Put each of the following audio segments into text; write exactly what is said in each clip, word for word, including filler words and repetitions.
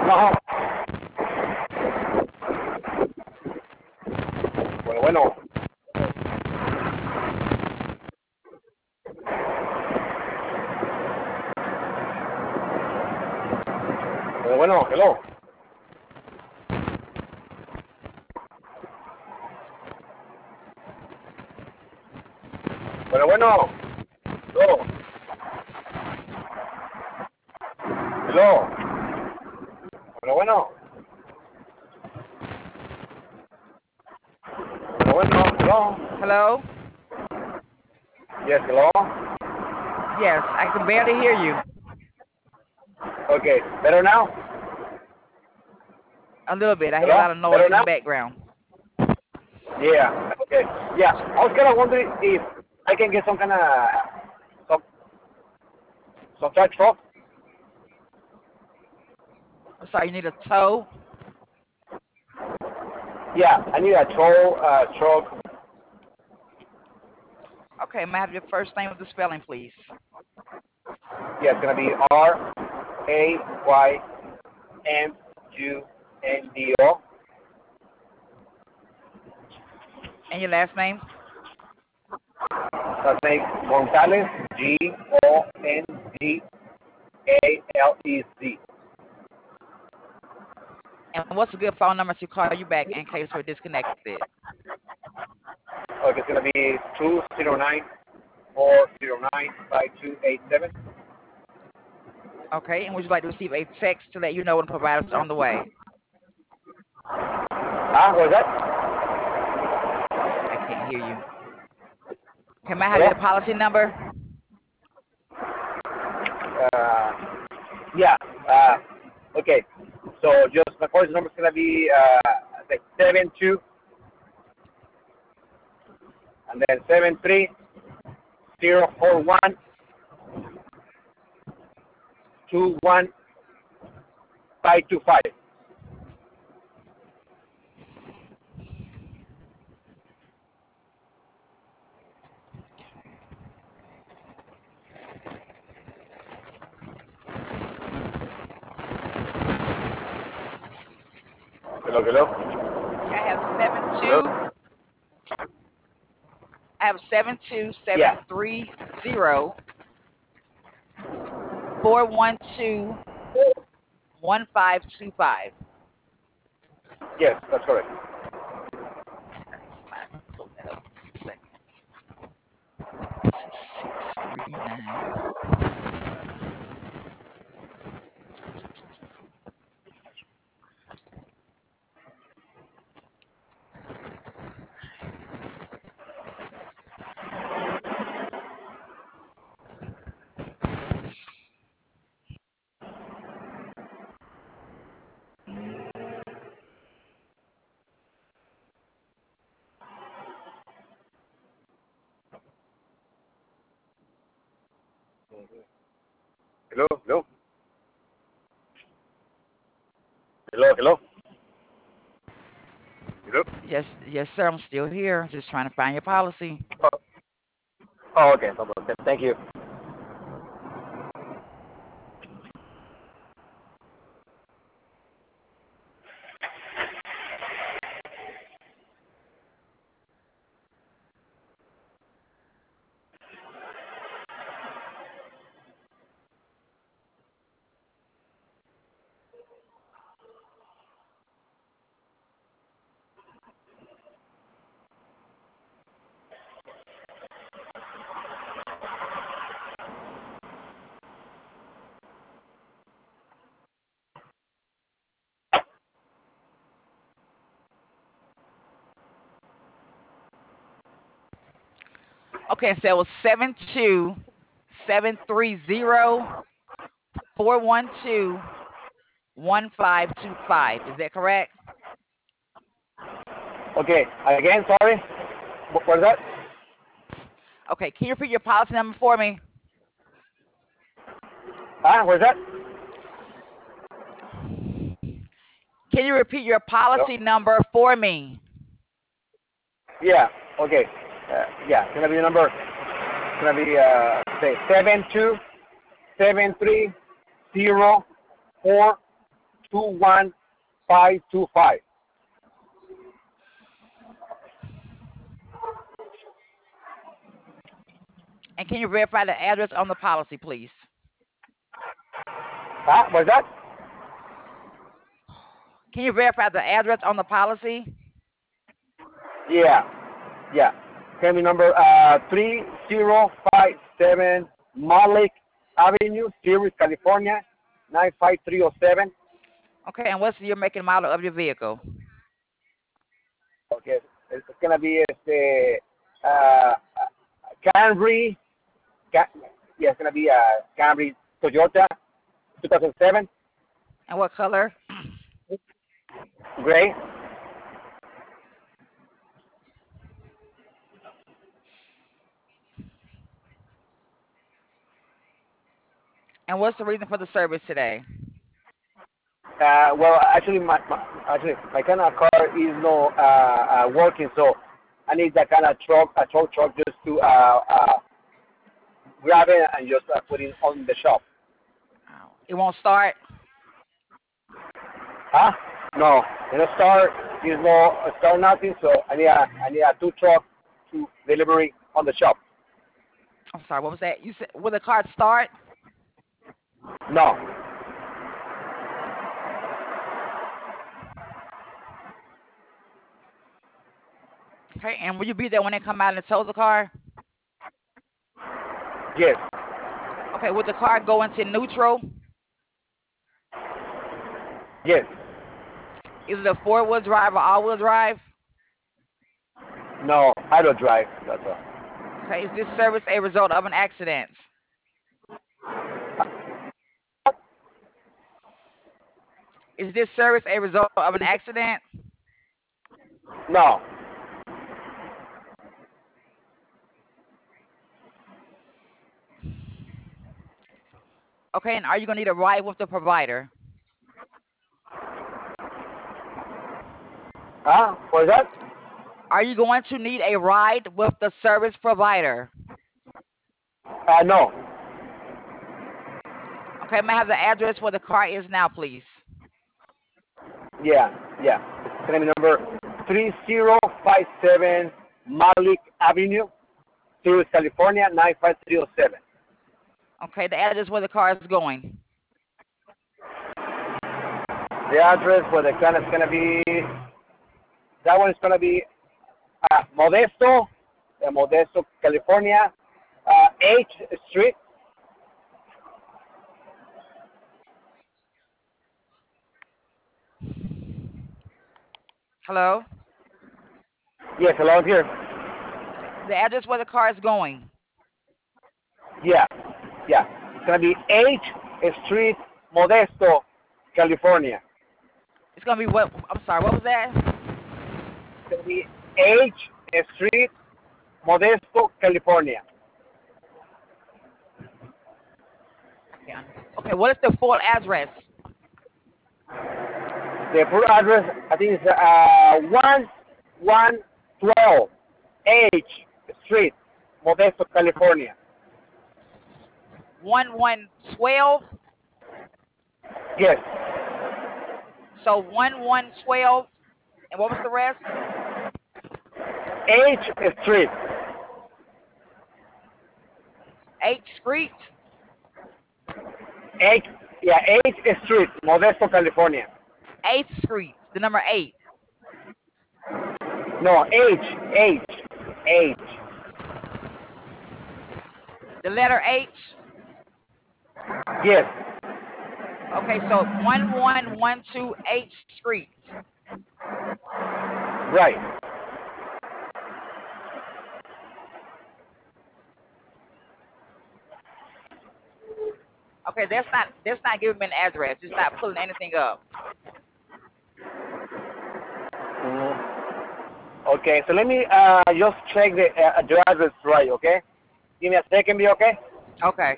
bueno, bueno, bueno, bueno, bueno, hello. Bueno, bueno, hello, hello. Bueno, bueno, bueno, bueno, hello. Hello? Yes, hello. Yes, I can barely hear you. Okay, better now? A little bit. I hear a Hello? lot of noise Better in the now? background. Yeah, okay. Yeah, I was kind of wondering if I can get some kind of, some, some type truck. I'm sorry, you need a tow? Yeah, I need a tow uh, truck. Okay, may I have your first name with the spelling, please? Yeah, it's going to be R A Y M U N D O. And your last name? Last name Gonzalez, G O N Z A L E Z. And what's a good phone number to call you back in case we're disconnected? Okay, it's going to be two zero nine four zero nine five two eight seven. Okay, and would you like to receive a text to let you know when the provider's on the way? Ah, what is that? I can't hear you. Can I have Hello? your policy number? Uh, yeah. Uh, okay. So just my policy number is gonna be uh, like seven two and then seven three zero four one two one five two five. Hello, hello, Okay, I have seven hello. two. I have seven two Yeah. seven three zero four one two one five two five. Yes, that's correct. Pull that up a second. Six three nine. Hello, hello, hello, hello, hello. Yes, yes, sir. I'm still here. Just trying to find your policy. Oh, oh okay. No problem. Thank you. Okay, so it was seven two seven three zero four one two one five two five. Is that correct? Okay. Again, sorry. What was that? Okay, can you repeat your policy number for me? Ah, what is that? Can you repeat your Hello. policy number for me? Yeah. Okay. Uh, yeah. It's gonna be the number. It's gonna be uh, say seven two seven three zero four two one five two five. And can you verify the address on the policy, please? Huh? What's that? Can you verify the address on the policy? Yeah, yeah. Family number uh, three zero five seven Malik Avenue, Sirius, California, nine five three zero seven. Okay, and what's the year, make, and model of your vehicle? Okay, it's gonna be este uh, Camry. Ca- yeah, it's gonna be a Camry Toyota two thousand seven, And what color? gray. And what's the reason for the service today? Uh, well, actually, my, my actually my kind of car is no uh, uh, working, so I need that kind of truck, a truck truck just to uh, uh, grab it and just uh, put it on the shop. It won't start? Huh? No, in a start, there's no start nothing, so I need a I need a two truck to delivery on the shop. I'm sorry, what was that? You said, will the car start? No. Okay, and will you be there when they come out and tow the car? Yes. Okay, will the car go into neutral? Yes. Is it a four-wheel drive or all-wheel drive? No, I don't drive. That's all. Okay, is this service a result of an accident? Is this service a result of an accident? No. Okay, and are you gonna need a ride with the provider? Huh? What's that? Are you going to need a ride with the service provider? Uh, no. Okay, may I have the address where the car is now, please? Yeah, yeah. It's gonna be number three zero five seven Malik Avenue, Sirius, California, nine five three zero seven. Okay, the address where the car is going. The address where the car is gonna be, that one is gonna be uh, Modesto, uh, Modesto, California, uh, eighth Street. Hello? Yes, hello here. The address where the car is going. Yeah, yeah. It's gonna be eighth Street, Modesto, California. It's gonna be what? I'm sorry, what was that? It's gonna be eighth Street, Modesto, California. Yeah. Okay, what is the full address? The full address, I think, is uh, one one twelve H Street, Modesto, California. one one twelve? Yes, So one one twelve, and what was the rest? H Street. eighth Street? H, yeah, H Street, Modesto, California. eighth Street, the number eight. No, H, H, H. The letter H? Yes, Okay, so one one one two eighth Street. right. Okay, that's not that's not giving me an address. It's not pulling anything up. Mm. Okay, so let me uh, just check the, uh, the address right, okay? Give me a second, be okay? Okay.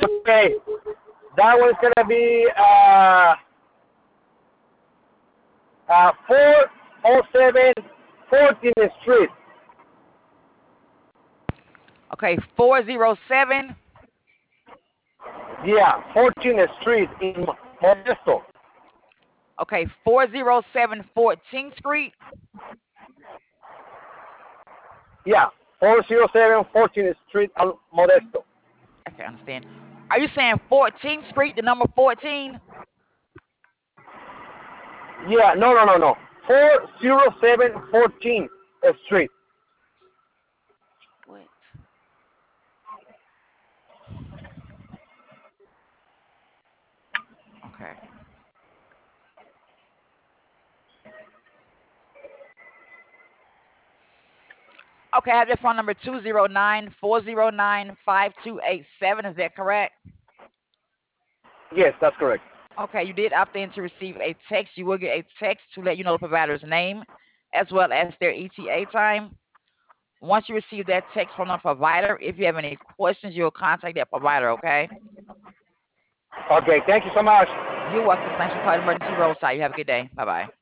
Okay, that one's gonna be uh, uh, four oh seven fourteenth Street. Okay, four oh seven. Yeah, fourteenth Street in Modesto. Okay, four oh seven fourteenth Street. Yeah, four oh seven fourteenth Street in Modesto. Okay, I understand. Are you saying fourteenth Street, the number fourteen? Yeah, no, no, no, no. four oh seven fourteenth Street. What? Okay. Okay, I have your phone number two oh nine, four oh nine, five two eight seven. Is that correct? Yes, that's correct. Okay, you did opt in to receive a text. You will get a text to let you know the provider's name as well as their E T A time. Once you receive that text from the provider, if you have any questions, you'll contact that provider, okay? Okay, thank you so much. You're welcome. Thanks for calling Emergency Roadside. You have a good day. Bye-bye.